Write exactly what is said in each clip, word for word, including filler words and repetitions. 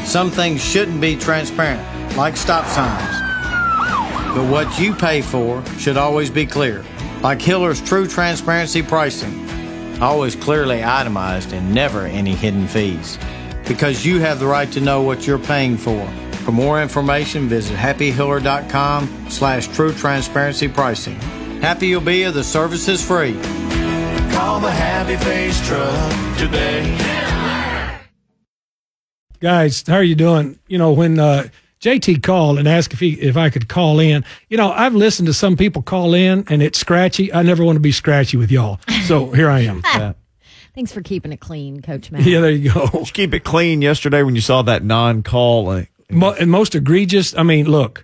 some things shouldn't be transparent, like stop signs. But what you pay for should always be clear, like Hiller's True Transparency Pricing. Always clearly itemized and never any hidden fees. Because you have the right to know what you're paying for. For more information, visit happy hiller dot com slash true transparency pricing. Happy you'll be if the service is free. Call the Happy Face Truck today. Guys, how are you doing? You know, when uh, J T called and asked if he if I could call in, you know, I've listened to some people call in and it's scratchy. I never want to be scratchy with y'all. So here I am. Yeah. Thanks for keeping it clean, Coach Matt. Yeah, there you go. Did you keep it clean yesterday when you saw that non-call? Like, Mo- and most egregious, I mean, look.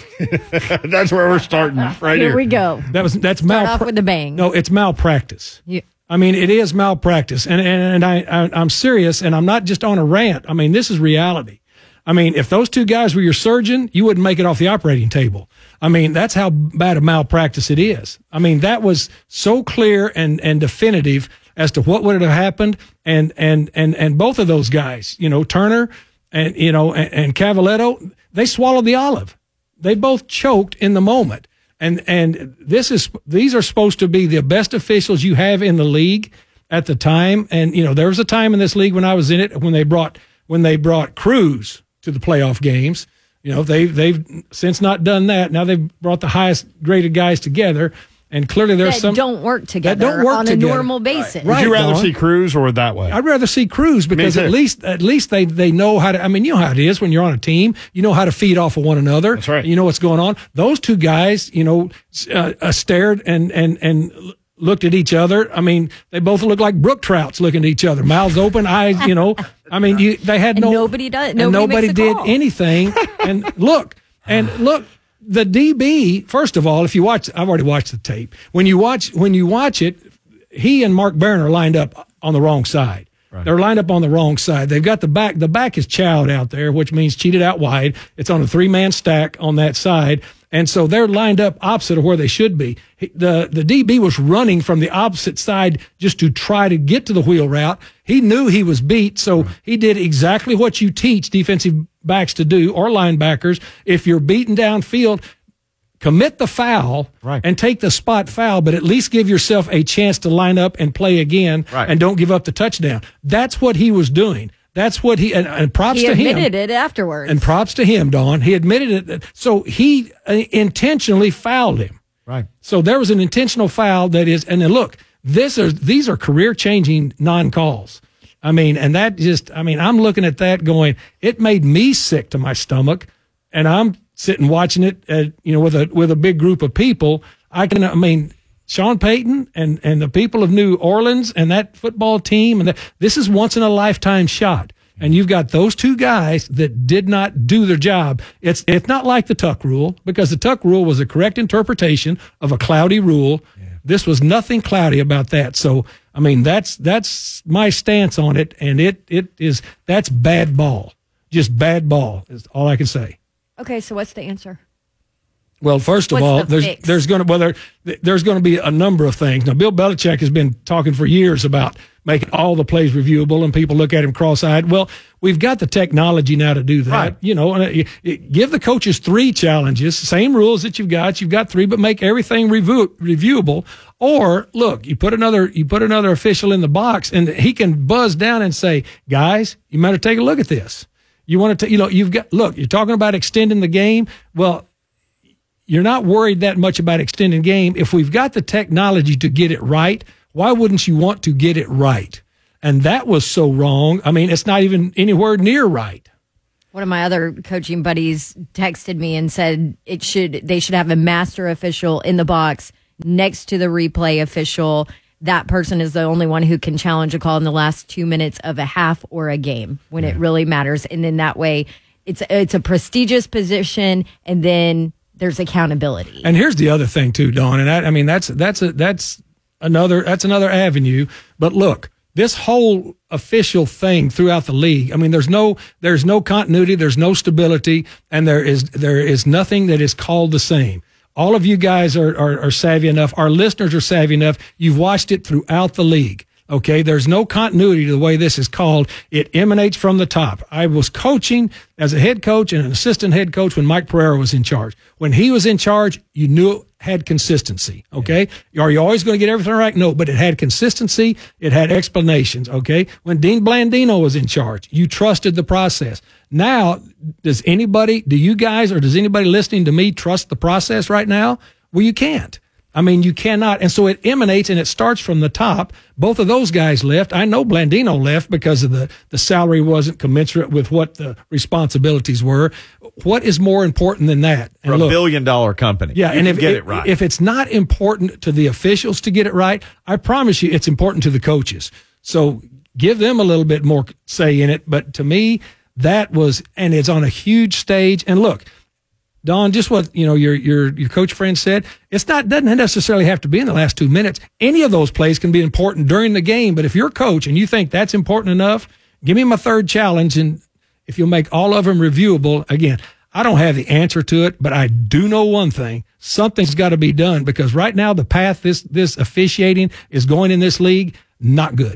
That's where we're starting right here. Here we go. That was that's Start malpractice. off with a bang. No, it's malpractice. Yeah. I mean, it is malpractice, and and, and I, I I'm serious, and I'm not just on a rant. I mean, this is reality. I mean, if those two guys were your surgeon, you wouldn't make it off the operating table. I mean, that's how bad a malpractice it is. I mean, that was so clear and and definitive as to what would have happened, and and and and both of those guys, you know, Turner and you know and, and Cavaletto, they swallowed the olive. They both choked in the moment. And and this is these are supposed to be the best officials you have in the league at the time. And you know, there was a time in this league when I was in it when they brought when they brought Cruz to the playoff games. You know, they've they've since not done that. Now they've brought the highest graded guys together. And clearly there's that some don't work together that don't work on together. a normal basis. Right. Would you rather Dawn. see Cruz or that way? I'd rather see Cruz because Me too. at least at least they they know how to. I mean, you know how it is when you're on a team. You know how to feed off of one another. That's right. You know what's going on. Those two guys, you know, uh, uh, stared and and and looked at each other. I mean, they both look like brook trouts looking at each other, mouths open, eyes. You know, I mean, you they had And no nobody does- and nobody nobody makes a did call. anything. And look and look. The D B, first of all, if you watch, I've already watched the tape. When you watch, when you watch it, he and Mark Barron are lined up on the wrong side. Right. They're lined up on the wrong side. They've got the back. The back is chowed out there, which means cheated out wide. It's on a three-man stack on that side. And so they're lined up opposite of where they should be. The the D B was running from the opposite side just to try to get to the wheel route. He knew he was beat, so he did exactly what you teach defensive backs to do, or linebackers. If you're beaten downfield, commit the foul right. and take the spot foul, but at least give yourself a chance to line up and play again, right. and don't give up the touchdown. That's what he was doing. That's what he, and, and props He to him. admitted it afterwards. And props to him, Dawn. He admitted it. So he uh, intentionally fouled him. Right. So there was an intentional foul that is, and then look, this are, these are career-changing non-calls. I mean, and that just, I mean, I'm looking at that going, it made me sick to my stomach, and I'm sitting watching it, at, you know, with a with a big group of people. I can, I mean, Sean Payton and, and the people of New Orleans and that football team, and that, this is once in a lifetime shot. And you've got those two guys that did not do their job. It's it's not like the Tuck rule, because the Tuck rule was a correct interpretation of a cloudy rule. Yeah. This was nothing cloudy about that. So, I mean, that's that's my stance on it, and it it is that's bad ball, just bad ball is all I can say. Okay, so what's the answer? Well, first of What's all, the there's fix? there's going to well there there's going to be a number of things. Now, Bill Belichick has been talking for years about making all the plays reviewable, and people look at him cross-eyed. Well, we've got the technology now to do that. Right. You know, and it, it, give the coaches three challenges, same rules that you've got. You've got three, but make everything review, reviewable. Or look, you put another you put another official in the box, and he can buzz down and say, "Guys, you better take a look at this." You want to, you know, you've got look. You're talking about extending the game. Well, you're not worried that much about extending game. If we've got the technology to get it right, why wouldn't you want to get it right? And that was so wrong. I mean, it's not even anywhere near right. One of my other coaching buddies texted me and said it should they should have a master official in the box next to the replay official. That person is the only one who can challenge a call in the last two minutes of a half or a game when yeah. it really matters. And then that way it's it's a prestigious position, and then there's accountability. And here's the other thing too, Dawn, and I, I mean that's that's a, that's another that's another avenue. But look, this whole official thing throughout the league, I mean, there's no there's no continuity, there's no stability, and there is there is nothing that is called the same. All of you guys are, are are savvy enough. Our listeners are savvy enough. You've watched it throughout the league. Okay, there's no continuity to the way this is called. It emanates from the top. I was coaching as a head coach and an assistant head coach when Mike Pereira was in charge. When he was in charge, you knew it had consistency. Okay, yeah. Are you always going to get everything right? No, but it had consistency. It had explanations. Okay, when Dean Blandino was in charge, you trusted the process. Now, does anybody, do you guys, or does anybody listening to me trust the process right now? Well, you can't. I mean, you cannot. And so it emanates and it starts from the top. Both of those guys left. I know Blandino left because of the, the salary wasn't commensurate with what the responsibilities were. What is more important than that? For and a look, billion dollar company. Yeah. You and if, if, get it, it right. if it's not important to the officials to get it right, I promise you it's important to the coaches. So give them a little bit more say in it. But to me, that was, and it's on a huge stage. And look, Don, just what, you know, your, your, your coach friend said, it's not, doesn't necessarily have to be in the last two minutes. Any of those plays can be important during the game. But if you're a coach and you think that's important enough, give me my third challenge. And if you'll make all of them reviewable, again, I don't have the answer to it, but I do know one thing. Something's got to be done because right now the path this, this officiating is going in this league, not good.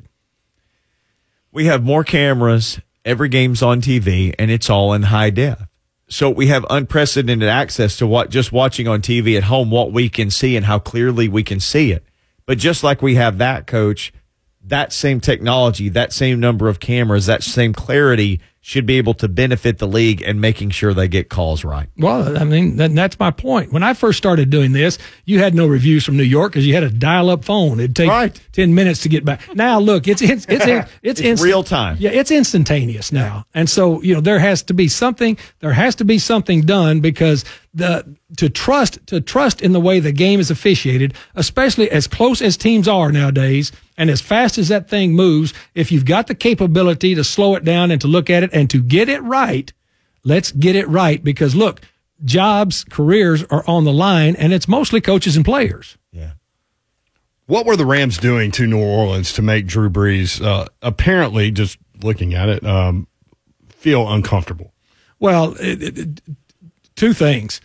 We have more cameras. Every game's on T V and it's all in high def. So we have unprecedented access to what just watching on T V at home, what we can see and how clearly we can see it. But just like we have that, Coach, that same technology, that same number of cameras, that same clarity should be able to benefit the league and making sure they get calls right. Well, I mean, that, that's my point. When I first started doing this, you had no reviews from New York because you had a dial-up phone. It'd take right. ten minutes to get back. Now, look, it's it's it's it's, it's instant, real time. Yeah, it's instantaneous now, and so you know there has to be something. There has to be something done because the to trust to trust in the way the game is officiated, especially as close as teams are nowadays. And as fast as that thing moves, if you've got the capability to slow it down and to look at it and to get it right, let's get it right. Because look, jobs, careers are on the line, and it's mostly coaches and players. Yeah. What were the Rams doing to New Orleans to make Drew Brees, uh, apparently, just looking at it, um, feel uncomfortable? Well, it, it, two things.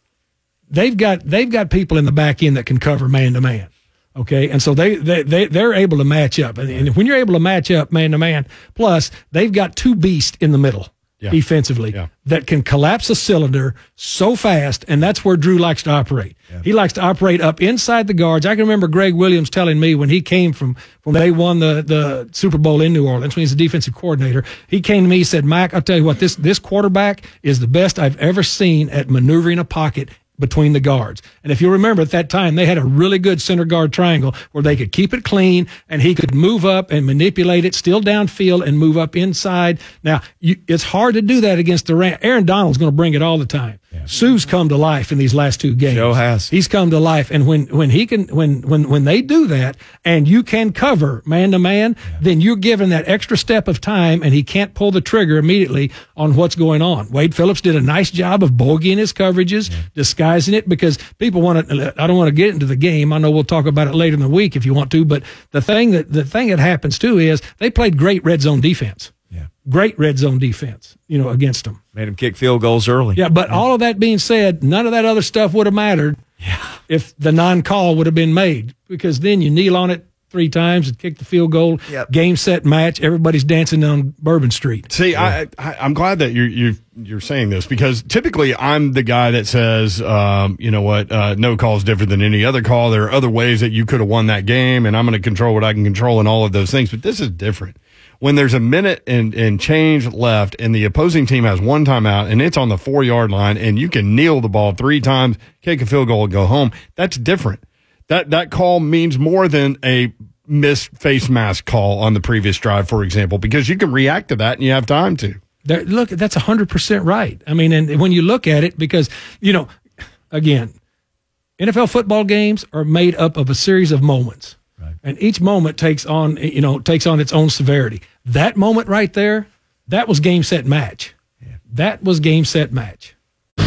They've got they've got people in the back end that can cover man to man. Okay, and so they, they, they, they're able to match up. And, and when you're able to match up man to man, plus they've got two beasts in the middle yeah. defensively yeah. that can collapse a cylinder so fast, and that's where Drew likes to operate. Yeah. He likes to operate up inside the guards. I can remember Greg Williams telling me when he came from, when they won the, the Super Bowl in New Orleans, when he's the defensive coordinator, he came to me, he said, Mike, I'll tell you what, this, this quarterback is the best I've ever seen at maneuvering a pocket between the guards. And if you remember at that time, they had a really good center guard triangle where they could keep it clean and he could move up and manipulate it still downfield and move up inside. Now, you, it's hard to do that against the Rams. Aaron Donald's going to bring it all the time. Yeah. Sue's come to life in these last two games. Joe has. He's come to life. And when, when he can, when, when, when they do that and you can cover man to man, then you're given that extra step of time and he can't pull the trigger immediately on what's going on. Wade Phillips did a nice job of bogeying his coverages, yeah. disguising it because people want to, I don't want to get into the game. I know we'll talk about it later in the week if you want to, but the thing that, the thing that happens too is they played great red zone defense. Yeah. Great red zone defense, you know, against them. Made him kick field goals early. Yeah, but yeah. all of that being said, none of that other stuff would have mattered yeah. if the non-call would have been made because then you kneel on it three times and kick the field goal, yep. game, set, match. Everybody's dancing on Bourbon Street. See, yeah. I, I, I'm glad that you're, you're, you're saying this because typically I'm the guy that says, um, you know what, uh, no call is different than any other call. There are other ways that you could have won that game, and I'm going to control what I can control and all of those things. But this is different. When there's a minute and, and change left and the opposing team has one timeout and it's on the four yard line and you can kneel the ball three times, kick a field goal and go home, that's different. That, that call means more than a missed face mask call on the previous drive, for example, because you can react to that and you have time to. There, look, that's one hundred percent right. I mean, and when you look at it, because, you know, again, N F L football games are made up of a series of moments. Right. And each moment takes on, you know, takes on its own severity. That moment right there, that was game, set, match. Yeah. That was game, set, match. three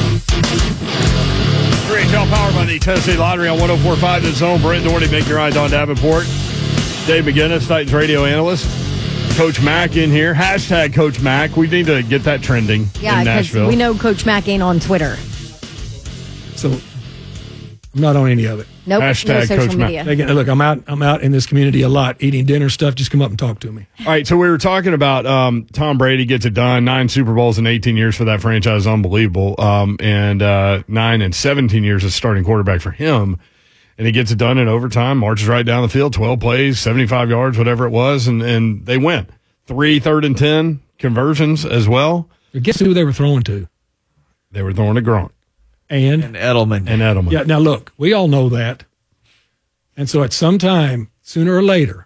H L powered by the Tennessee Lottery on one oh four point five The Zone. Brent Doherty, Make Your Eye, Don Davenport. Dave McGinnis, Titans radio analyst. Coach Mack in here. Hashtag Coach Mack. We need to get that trending yeah, in Nashville. We know Coach Mack ain't on Twitter. So I'm not on any of it. Nope, Hashtag no social Coach Mac. media. Again, look, I'm out. I'm out in this community a lot, eating dinner stuff. Just come up and talk to me. All right, so we were talking about um, Tom Brady gets it done. Nine Super Bowls in eighteen years for that franchise, unbelievable. Um, and uh, nine and seventeen years as starting quarterback for him. And he gets it done in overtime, marches right down the field, twelve plays, seventy-five yards, whatever it was, and, and they win. Three third and ten conversions as well. Guess who they were throwing to? They were throwing to Gronk And And Edelman. and Edelman. yeah. Now look, we all know that, and so at some time, sooner or later,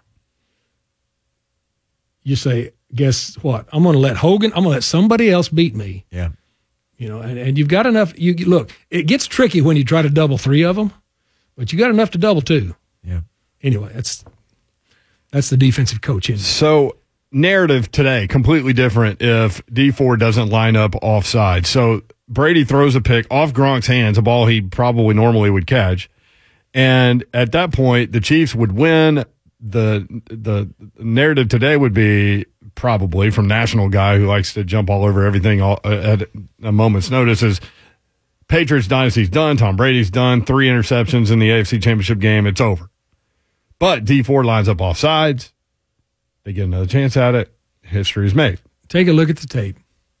you say, "Guess what? I'm going to let Hogan. I'm going to let somebody else beat me." Yeah. You know, and, and you've got enough. You look, it gets tricky when you try to double three of them, but you got enough to double two. Yeah. Anyway, that's that's the defensive coach in. So narrative today, completely different if D four doesn't line up offside. So Brady throws a pick off Gronk's hands, a ball he probably normally would catch. And at that point, the Chiefs would win. The the narrative today would be probably from national guy who likes to jump all over everything all, at a moment's notice is Patriots dynasty's done. Tom Brady's done. Three interceptions in the A F C Championship game. It's over. But D four lines up offsides. They get another chance at it. History is made. Take a look at the tape.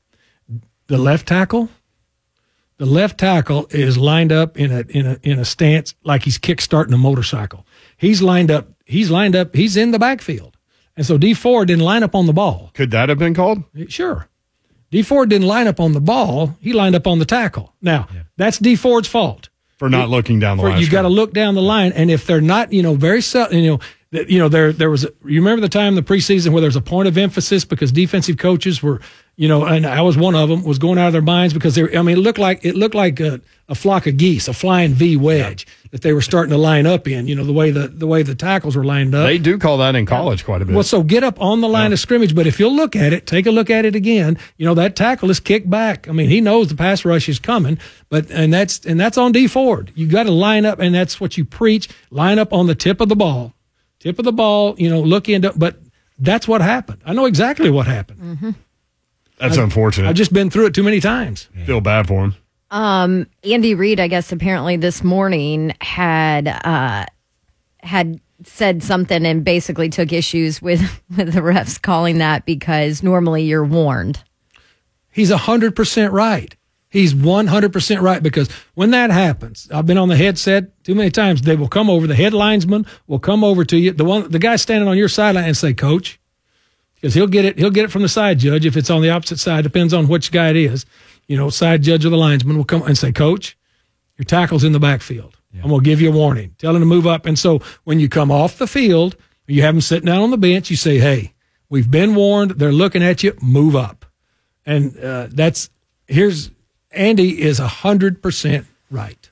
The left tackle, the left tackle is lined up in a in a in a stance like he's kickstarting a motorcycle. He's lined up. He's lined up. He's in the backfield, and so D four didn't line up on the ball. Could that have been called? Sure, D four didn't line up on the ball. He lined up on the tackle. Now yeah. that's D four's fault for not looking down the for, line. You got to look down the line, and if they're not, you know, very sudden, you know. That, you know, there there was, a, you remember the time in the preseason where there was a point of emphasis because defensive coaches were, you know, and I was one of them, was going out of their minds because they were, I mean, it looked like, it looked like a, a flock of geese, a flying V wedge yeah. that they were starting to line up in, you know, the way the, the way the tackles were lined up. They do call that in college quite a bit. Well, so get up on the line yeah. of scrimmage, but if you'll look at it, take a look at it again, you know, that tackle is kicked back. I mean, he knows the pass rush is coming, but, and that's, and that's on D Ford. You got to line up, and that's what you preach, line up on the tip of the ball. Tip of the ball, you know, look into, but that's what happened. I know exactly what happened. Mm-hmm. That's I, unfortunate. I've just been through it too many times. Yeah. Feel bad for him. Um, Andy Reid, I guess, apparently this morning had uh, had said something and basically took issues with, with the refs calling that because normally you're warned. He's one hundred percent right. He's one hundred percent right because when that happens, I've been on the headset too many times. They will come over. The head linesman will come over to you. The one, the guy standing on your sideline and say, "Coach," because he'll get it. He'll get it from the side judge if it's on the opposite side. Depends on which guy it is. You know, side judge or the linesman will come and say, "Coach, your tackle's in the backfield. Yeah. I'm gonna give you a warning. Tell him to move up." And so when you come off the field, you have him sitting down on the bench. You say, "Hey, we've been warned. They're looking at you. Move up." And uh, that's here's. Andy is one hundred percent right.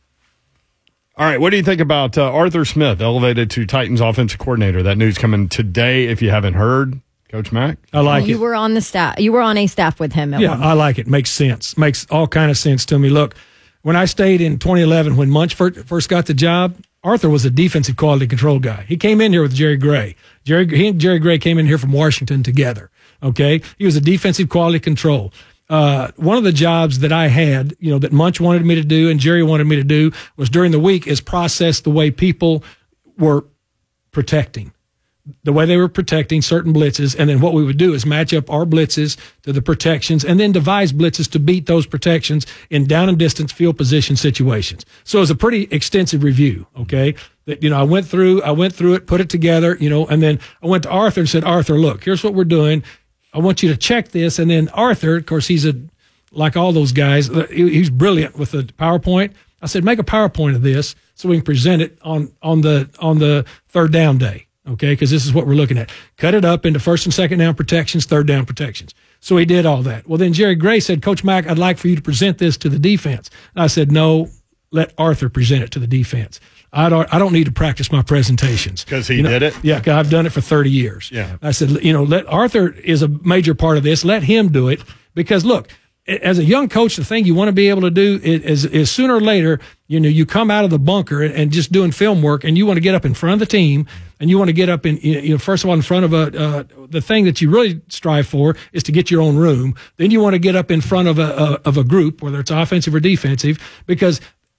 All right, what do you think about uh, Arthur Smith, elevated to Titans offensive coordinator? That news coming today, if you haven't heard, Coach Mack. I like well, you it. You were on the staff. You were on a staff with him. At yeah, one I like it. Makes sense. Makes all kind of sense to me. Look, when I stayed in twenty eleven, when Munch first got the job, Arthur was a defensive quality control guy. He came in here with Jerry Gray. Jerry, he and Jerry Gray came in here from Washington together. Okay, he was a defensive quality control. Uh, one of the jobs that I had, you know, that Munch wanted me to do and Jerry wanted me to do was during the week is process the way people were protecting, the way they were protecting certain blitzes. And then what we would do is match up our blitzes to the protections and then devise blitzes to beat those protections in down and distance field position situations. So it was a pretty extensive review. Okay. That, you know, I went through, I went through it, put it together, you know, and then I went to Arthur and said, "Arthur, look, here's what we're doing. I want you to check this." And then Arthur, of course, he's a, like all those guys, he's brilliant with the PowerPoint. I said, "Make a PowerPoint of this so we can present it on, on the, on the third down day." Okay. Cause this is what we're looking at. Cut it up into first and second down protections, third down protections. So he did all that. Well, then Jerry Gray said, "Coach Mack, I'd like for you to present this to the defense." And I said, "No, let Arthur present it to the defense. I don't, I don't need to practice my presentations." Because he you know, did it? Yeah, because I've done it for thirty years. Yeah. I said, you know, let Arthur is a major part of this. Let him do it. Because, look, as a young coach, the thing you want to be able to do is, is sooner or later, you know, you come out of the bunker and, and just doing film work, and you want to get up in front of the team, and you want to get up in, you know, first of all, in front of a, uh, the thing that you really strive for is to get your own room. Then you want to get up in front of a, a of a group, whether it's offensive or defensive, because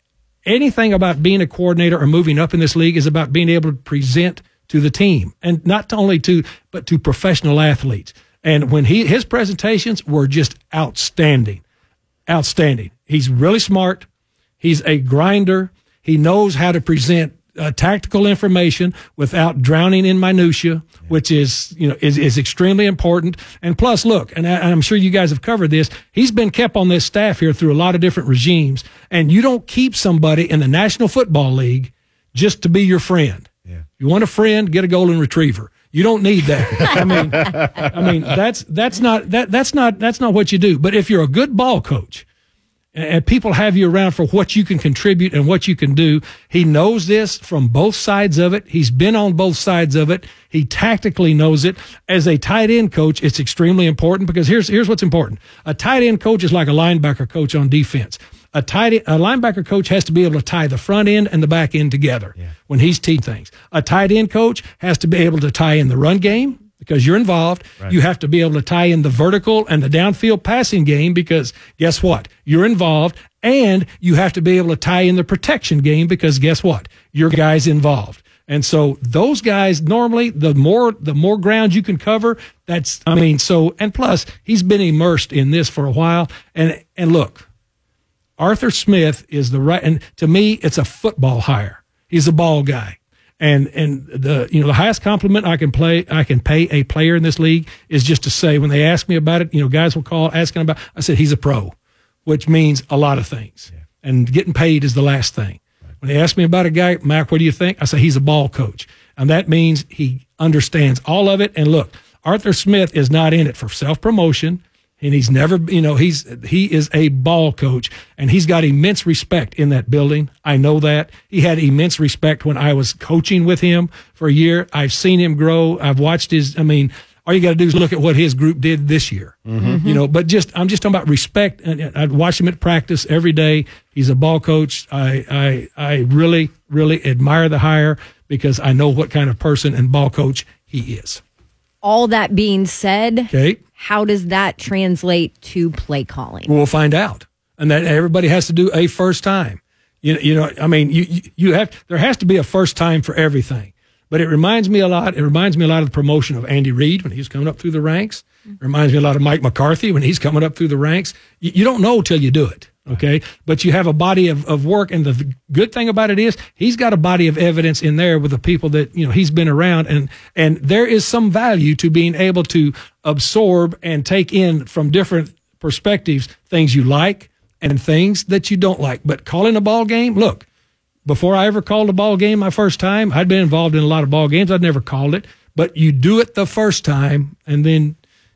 anything about being a coordinator or moving up in this league is about being able to present to the team, and not only to, but to professional athletes. And when he, his presentations were just outstanding, outstanding. He's really smart. He's a grinder. He knows how to present uh, tactical information without drowning in minutia, which is, you know, is, is extremely important. And plus, look, and, I, and I'm sure you guys have covered this, he's been kept on this staff here through a lot of different regimes, and you don't keep somebody in the National Football League just to be your friend. Yeah. You want a friend, get a golden retriever. You don't need that. I mean, I mean, that's, that's not, that, that's not, that's not what you do. But if you're a good ball coach, and people have you around for what you can contribute and what you can do. He knows this from both sides of it. He's been on both sides of it. He tactically knows it. As a tight end coach, it's extremely important, because here's here's what's important. A tight end coach is like a linebacker coach on defense. A tight end, a linebacker coach has to be able to tie the front end and the back end together yeah. when he's teaching things. A tight end coach has to be able to tie in the run game, because you're involved. Right. You have to be able to tie in the vertical and the downfield passing game, because guess what? You're involved. And you have to be able to tie in the protection game, because guess what? Your guy's involved. And so those guys, normally, the more the more ground you can cover, that's, I mean, so, and plus, he's been immersed in this for a while. And, and look, Arthur Smith is the right, and to me, it's a football hire. He's a ball guy. And and the you know the highest compliment I can play I can pay a player in this league is just to say, when they ask me about it, you know, guys will call asking about, I said he's a pro, which means a lot of things. Yeah. And getting paid is the last thing. Right. When they ask me about a guy, Mac, what do you think? I say he's a ball coach, and that means he understands all of it. And look, Arthur Smith is not in it for self promotion. And he's never, you know, he's, he is a ball coach, and he's got immense respect in that building. I know that. He had immense respect when I was coaching with him for a year. I've seen him grow. I've watched his, I mean, all you got to do is look at what his group did this year, mm-hmm. you know, but just, I'm just talking about respect. And I'd watch him at practice every day. He's a ball coach. I, I, I really, really admire the hire, because I know what kind of person and ball coach he is. All that being said, okay, how does that translate to play calling? We'll find out. And that everybody has to do a first time. You, you know, I mean, you, you have, there has to be a first time for everything. But it reminds me a lot, it reminds me a lot of the promotion of Andy Reid when he was coming up through the ranks. It reminds me a lot of Mike McCarthy when he's coming up through the ranks. You, you don't know till you do it. Okay. But you have a body of, of work. And the good thing about it is he's got a body of evidence in there with the people that, you know, he's been around. And, and there is some value to being able to absorb and take in from different perspectives, things you like and things that you don't like. But calling a ball game, look, before I ever called a ball game my first time, I'd been involved in a lot of ball games. I'd never called it, but you do it the first time and then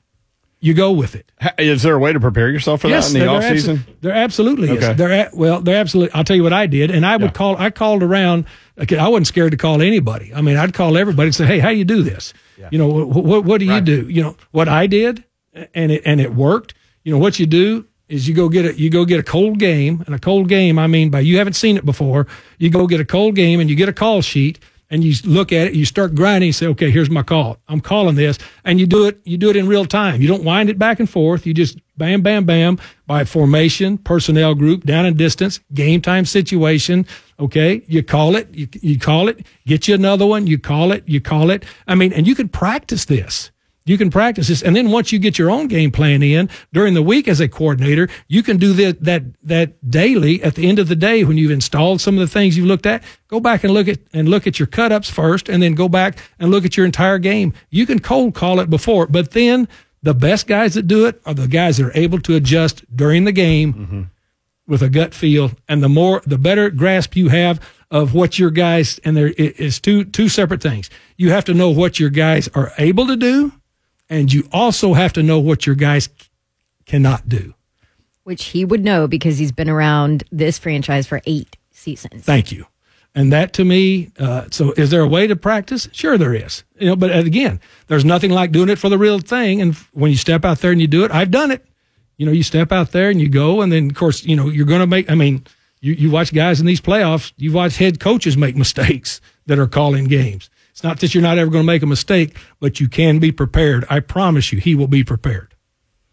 you go with it. Is there a way to prepare yourself for yes, that in the off abso- season? There absolutely okay. is. They're at, well, they're absolutely. I'll tell you what I did, and I would yeah. call. I called around. Okay, I wasn't scared to call anybody. I mean, I'd call everybody and say, "Hey, how you do this? Yeah. You know, what what, what do right. you do? You know, what I did, and it and it worked. You know, what you do is you go get a you go get a cold game, and a cold game, I mean, by you haven't seen it before. You go get a cold game, and you get a call sheet. And you look at it, you start grinding, you say, okay, here's my call. I'm calling this. And you do it, you do it in real time. You don't wind it back and forth. You just bam, bam, bam, by formation, personnel group, down and distance, game time situation. Okay. You call it, you, you call it, get you another one. You call it, you call it. I mean, and you can practice this. You can practice this. And then once you get your own game plan in during the week as a coordinator, you can do that, that, that daily at the end of the day when you've installed some of the things you've looked at. Go back and look at, and look at your cut-ups first, and then go back and look at your entire game. You can cold call it before, but then the best guys that do it are the guys that are able to adjust during the game mm-hmm. with a gut feel. And the more, the better grasp you have of what your guys, and there is two, two separate things. You have to know what your guys are able to do, and you also have to know what your guys cannot do. Which he would know because he's been around this franchise for eight seasons. Thank you. And that to me, uh, so is there a way to practice? Sure there is. You know, but again, there's nothing like doing it for the real thing. And when you step out there and you do it, I've done it. You know, you step out there and you go, and then of course, you know, you're going to make, I mean, you, you watch guys in these playoffs, you watch head coaches make mistakes that are calling games. It's not that you're not ever going to make a mistake, but you can be prepared. I promise you, he will be prepared.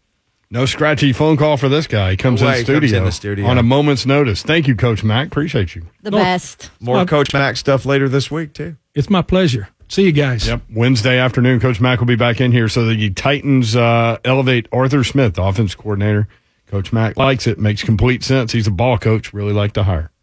No scratchy phone call for this guy. He comes, No in, way he studio comes in the studio. on a moment's notice. Thank you, Coach Mack. Appreciate you. The No. best. More Well, Coach Mack stuff later this week, too. It's my pleasure. See you guys. Yep. Wednesday afternoon, Coach Mack will be back in here. So the Titans uh, elevate Arthur Smith, offense coordinator. Coach Mack likes it. Makes complete sense. He's a ball coach. Really like to hire.